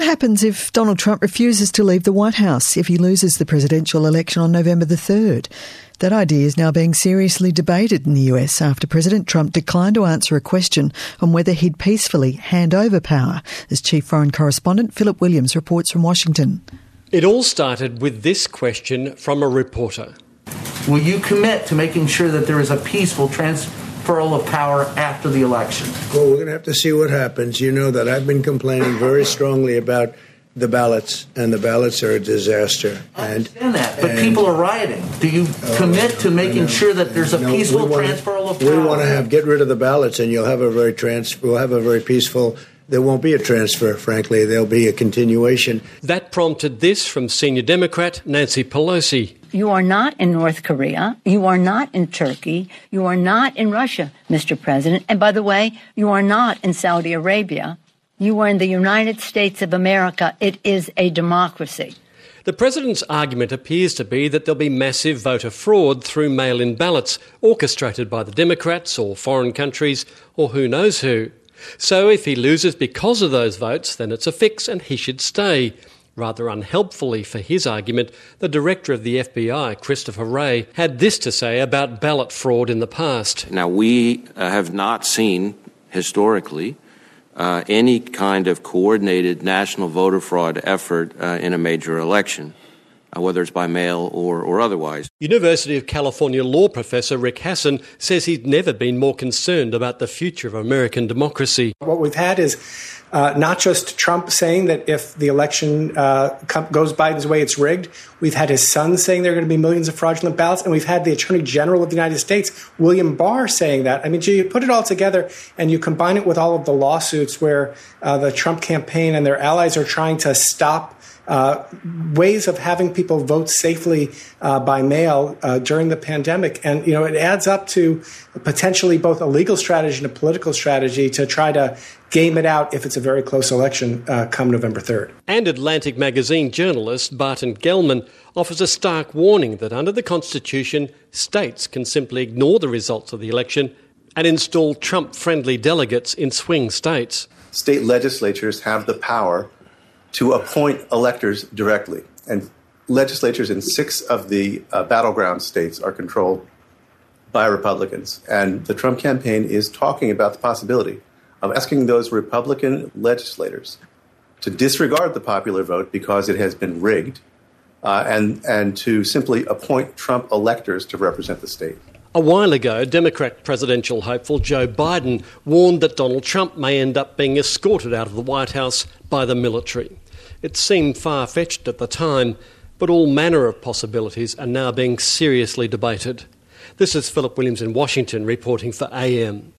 happens if Donald Trump refuses to leave the White House if he loses the presidential election on November the 3rd? That idea is now being seriously debated in the US after President Trump declined to answer a question on whether he'd peacefully hand over power, as Chief Foreign Correspondent Philip Williams reports from Washington. It all started with this question from a reporter. Will you commit to making sure that there is a peaceful transferal of power after the election? Well, we're going to have to see what happens. You know that I've been complaining very strongly about the ballots, and the ballots are a disaster. I understand that, but people are rioting. Do you commit to making sure that there's a peaceful transferal of power? We want to get rid of the ballots, and we'll have a very peaceful. There won't be a transfer, frankly. There'll be a continuation. That prompted this from senior Democrat Nancy Pelosi. You are not in North Korea. You are not in Turkey. You are not in Russia, Mr. President. And by the way, you are not in Saudi Arabia. You are in the United States of America. It is a democracy. The president's argument appears to be that there'll be massive voter fraud through mail-in ballots, orchestrated by the Democrats or foreign countries or who knows who. So if he loses because of those votes, then it's a fix and he should stay. Rather unhelpfully for his argument, the director of the FBI, Christopher Wray, had this to say about ballot fraud in the past. Now, we have not seen, historically, any kind of coordinated national voter fraud effort in a major election, whether it's by mail or otherwise. University of California law professor Rick Hasson says he's never been more concerned about the future of American democracy. What we've had is not just Trump saying that if the election goes Biden's way, it's rigged. We've had his son saying there are going to be millions of fraudulent ballots, and we've had the Attorney General of the United States, William Barr, saying that. I mean, you put it all together and you combine it with all of the lawsuits where the Trump campaign and their allies are trying to stop ways of having people vote safely by mail during the pandemic. And, you know, it adds up to potentially both a legal strategy and a political strategy to try to game it out if it's a very close election come November 3rd. And Atlantic magazine journalist Barton Gellman offers a stark warning that under the Constitution, states can simply ignore the results of the election and install Trump-friendly delegates in swing states. State legislatures have the power to appoint electors directly. And legislatures in 6 of the battleground states are controlled by Republicans. And the Trump campaign is talking about the possibility of asking those Republican legislators to disregard the popular vote because it has been rigged and to simply appoint Trump electors to represent the state. A while ago, Democrat presidential hopeful Joe Biden warned that Donald Trump may end up being escorted out of the White House by the military. It seemed far-fetched at the time, but all manner of possibilities are now being seriously debated. This is Philip Williams in Washington reporting for AM.